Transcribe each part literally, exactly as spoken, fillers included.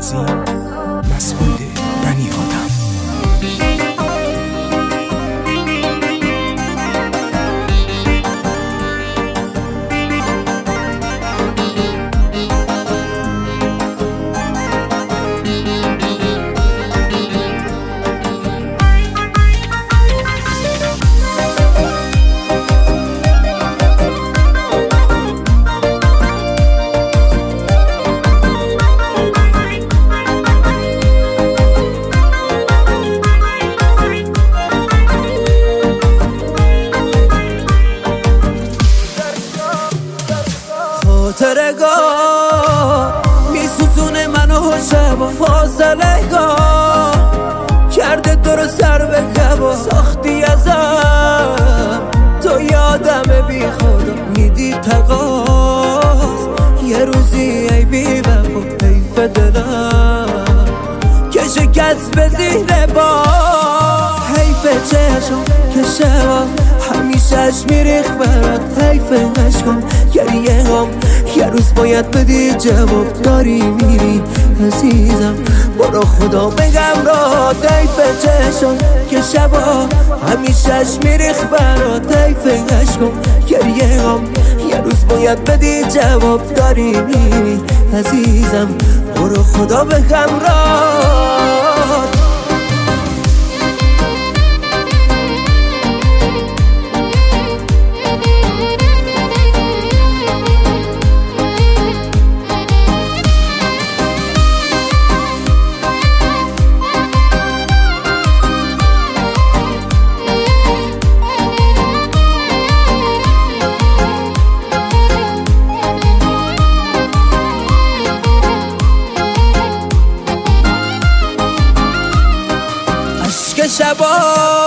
تنظیم مسعود بنی آدم. خاطرگاه میسوزونه منو شب و فاصله گاه کرده تو رو سر به گوا ساختی ازم تو یادم بی خدا میدی تقاس یه روزی ای بی وفا حیف دلم که شکست به زیر با حیف چشم که شبم همیشهش میریخ برات حیف عشقم گریه هم یه روز باید بدی جواب داری میری عزیزم برو خدا بگم را حیف چشم که شبا همیشهش میریخ برات حیف عشقم گریه هم یه روز باید بدی جواب داری میری عزیزم برو خدا بگم را که شبا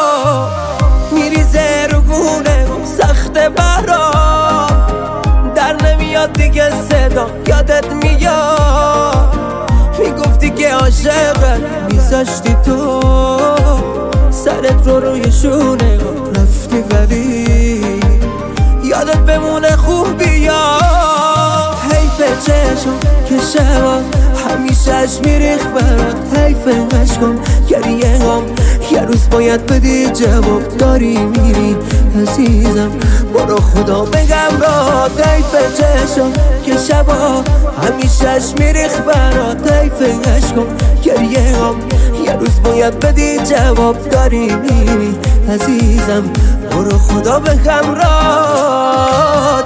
میریزه رو گونه سخت برام در نمیاد دیگه صدا یادت میاد میگفتی که عاشقت میذاشتی تو سرت رو روی شونه رفتی ولی یادت بمونه خوب بیا حیف چشم که شبا همیشهش میریخ برات حیف عشقم گریه هم یه روز باید بدی جواب داری میری عزیزم برو خدا بگم را حیف چشم که شبا همیشهش میریخ برات حیف عشقم گریه هم یه روز باید بدی جواب داری میری عزیزم برو خدا بگم را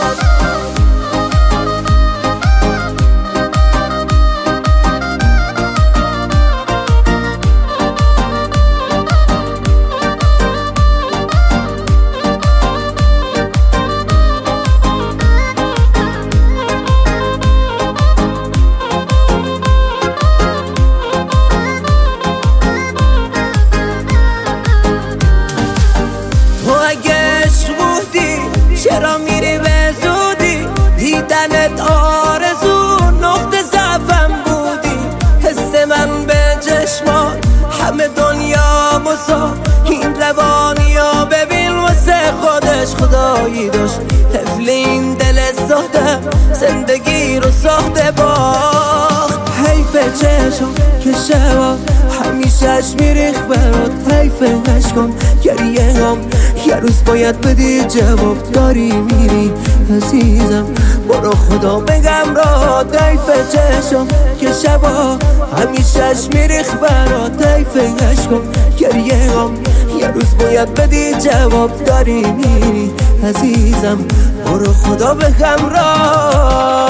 چرا میری به زودی دیدنت آرزو نقطه ضعفم بودی حس من به چشمان همه دنیا مسا این روانیا ببین واسه خودش خدایی داشت طفل این دل ساده زندگی رو ساخته باخت حیف چشم که شبا همیشهش میریخ برات حیف عشقم گریه هم یه روز باید بدی جواب داری میری عزیزم برو خدا بگم را حیف چشم که شبا همیشهش میریخ برات حیف عشقم گریه هم یه روز باید بدی جواب داری میری عزیزم برو خدا بگم را